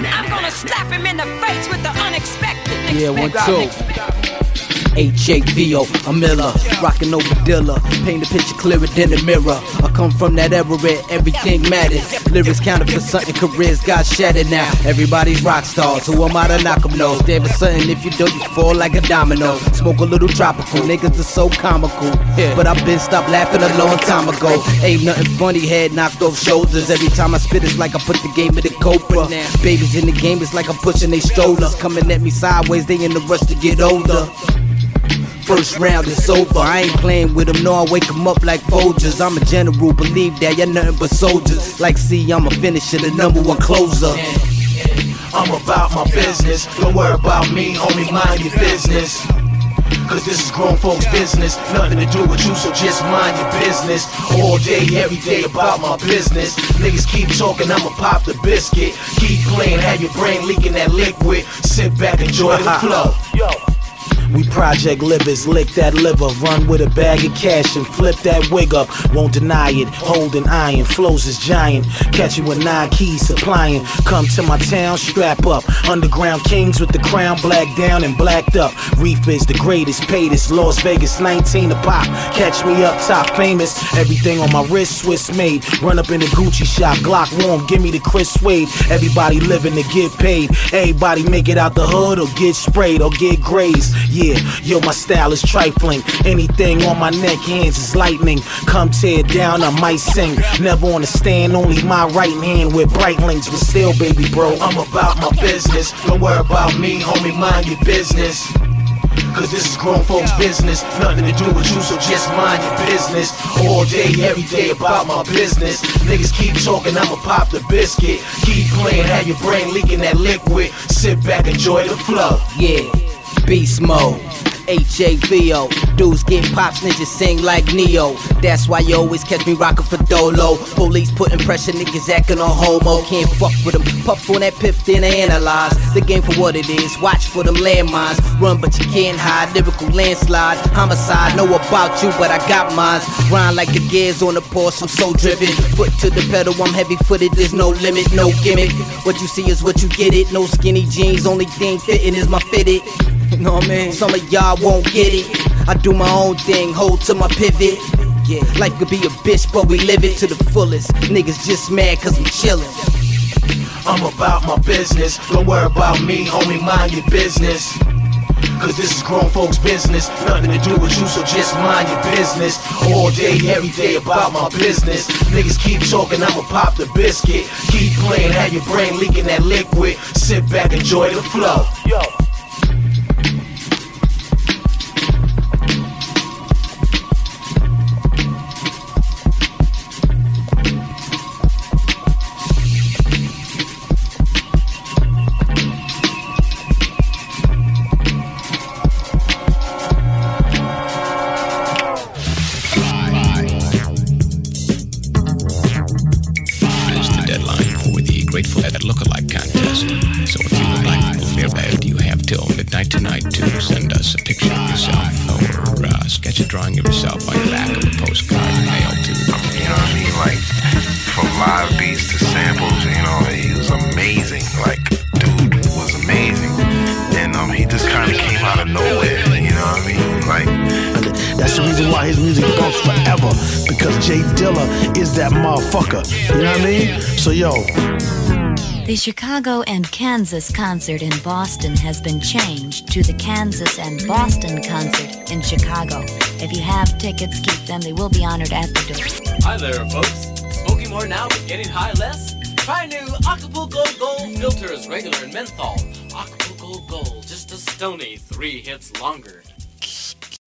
I'm gonna slap him in the face with the unexpected. Yeah, 1, 2. H-A-V-O, I'm Miller, rockin' over Dilla, paint the picture clearer than the mirror. I come from that era where everything matters. Lyrics counted for something, careers got shattered now. Everybody's rock stars, who am I to knock 'em nose? There was something, if you don't, you fall like a domino. Smoke a little tropical, niggas are so comical. But I've been stopped laughing a long time ago. Ain't nothing funny, head knocked off shoulders. Every time I spit, it's like I put the game in the Cobra. Babies in the game, it's like I'm pushing they strollers. Coming at me sideways, they in the rush to get older. First round is over, I ain't playing with them, no, I wake them up like Folgers. I'm a general, believe that, you're nothing but soldiers. Like C, I'm a finisher, the #1 closer. I'm about my business, don't worry about me, homie, mind your business. Cause this is grown folks' business, nothing to do with you, so just mind your business. All day, every day about my business. Niggas keep talking, I'ma pop the biscuit. Keep playing, have your brain leaking that liquid. Sit back, enjoy the flow. We project livers, lick that liver, run with a bag of cash and flip that wig up. Won't deny it, holding iron, flows is giant. Catch you with 9 keys supplying. Come to my town, strap up. Underground kings with the crown black down and blacked up. Reef is the greatest, paidest. Las Vegas 19 a pop. Catch me up top, famous. Everything on my wrist, Swiss made. Run up in the Gucci shop, Glock warm, give me the Chris Suede. Everybody living to get paid. Everybody make it out the hood or get sprayed or get grazed. Yeah, yo, my style is trifling. Anything on my neck, hands is lightning. Come tear down, I might sing. Never on the stand, only my right hand with bright links. But still, baby bro, I'm about my business. Don't worry about me, homie, mind your business. Cause this is grown folks' business, nothing to do with you, so just mind your business. All day, every day about my business. Niggas keep talking, I'ma pop the biscuit. Keep playing, have your brain leaking that liquid. Sit back, enjoy the flow. Yeah, beast mode. H-A-V-O, dudes get pops, niggas sing like Neo. That's why you always catch me rockin' for Dolo. Police putting pressure, niggas acting on homo. Can't fuck with them, puff on that piff, then they analyze the game for what it is, watch for them landmines. Run but you can't hide, lyrical landslide. Homicide, know about you but I got mines. Grind like the gears on the Porsche, I'm so driven. Foot to the pedal, I'm heavy footed, there's no limit, no gimmick. What you see is what you get it, no skinny jeans, only thing fitting is my fitted. You know what I mean? Some of y'all won't get it. I do my own thing, hold to my pivot. Yeah, life could be a bitch, but we live it to the fullest. Niggas just mad cause I'm chillin'. I'm about my business, don't worry about me, homie, mind your business. Cause this is grown folks' business, nothing to do with you, so just mind your business. All day, every day about my business. Niggas keep talking, I'ma pop the biscuit. Keep playing, have your brain leaking that liquid. Sit back, enjoy the flow. Yo. Grateful Dead Lookalike Contest. So if you would like to fulfill that, you have till midnight tonight to send us a picture of yourself or sketch a drawing of yourself on the back of a postcard mailed to. You know what I mean? Like, from live beats to samples, you know, he was amazing. Like, dude was amazing. And he just kind of came out of nowhere, you know what I mean? Like, that's the reason why his music goes forever, because Jay Dilla is that motherfucker. You know what I mean? So yo. The Chicago and Kansas concert in Boston has been changed to the Kansas and Boston concert in Chicago. If you have tickets, keep them. They will be honored at the door. Hi there, folks. Smoking more now but getting high less? Try new Acapulco Gold filters, regular and menthol. Acapulco Gold, just a stony 3 hits longer.